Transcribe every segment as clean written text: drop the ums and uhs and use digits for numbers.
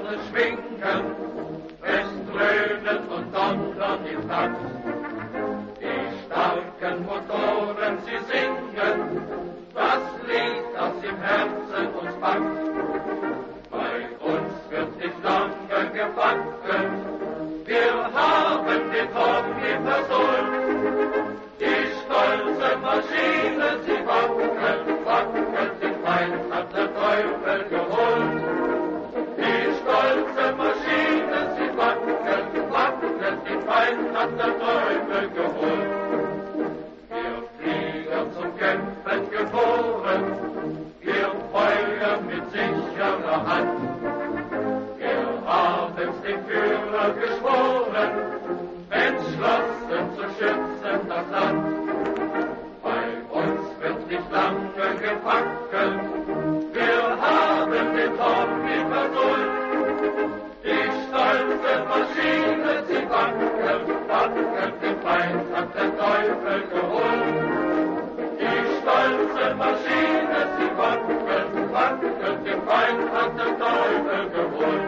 Posaune schwingen, es dröhnen und donnern im Takt. Die starken Motoren, sie singen, das Lied, das im Herzen uns packt. Bei uns wird nicht lange gefackelt, wir haben den Hobby versäumt. Die stolze Maschine, sie wackelt, wackelt, den Feind hat der Teufel geholt. Die stolze Maschine, sie wackelt, wackelt, den Feind hat der Teufel geholt. Wir Flieger zum Kämpfen geboren, wir feuern mit sicherer Hand. Wir haben's dem Führer geschworen, entschlossen zu schützen das Land. Bei uns wird nicht lange gefackelt, wir haben den Hobby versäumt. Die stolze Maschine, sie wackelt, wackelt, den Feind hat der Teufel geholt. Die stolze Maschine, sie wackelt, wackelt, den Feind hat der Teufel geholt.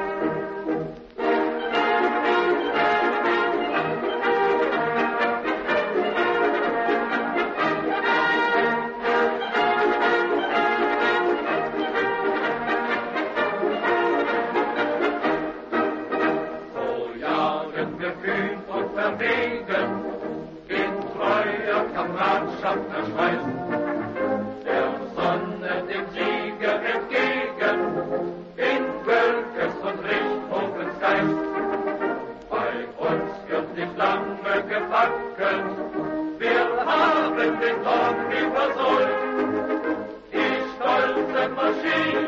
Kühn und verwegen, in treuer Kameradschaft erschweißen, der Sonne dem Sieger entgegen, in Wölkes und Richthofens Geist. Bei uns wird nicht lange gefackelt, wir haben den Hobby versäumt. Die stolze Maschine,